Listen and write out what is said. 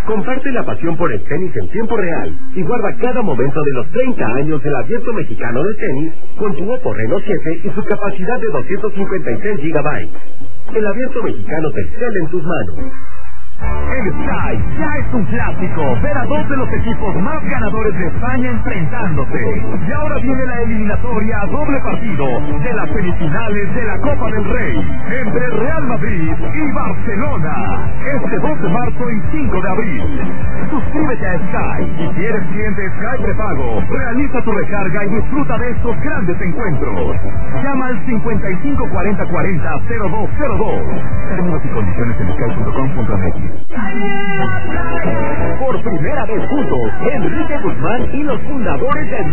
Comparte la pasión por el tenis en tiempo real y guarda cada momento de los 30 años del Abierto Mexicano de Tenis con tu Oppo Reno 7 y su capacidad de 256 GB. El Abierto Mexicano Telcel en tus manos. El Sky ya es un clásico. Ver a dos de los equipos más ganadores de España enfrentándose. Y ahora viene la eliminatoria a doble partido de las semifinales de la Copa del Rey entre Real Madrid y Barcelona. Este 2 de marzo y 5 de abril. Suscríbete a Sky y si eres cliente Sky prepago, realiza tu recarga y disfruta de estos grandes encuentros. Llama al 5540400202. Términos y condiciones en sky.com.mx. Por primera vez juntos, Enrique Guzmán y los fundadores de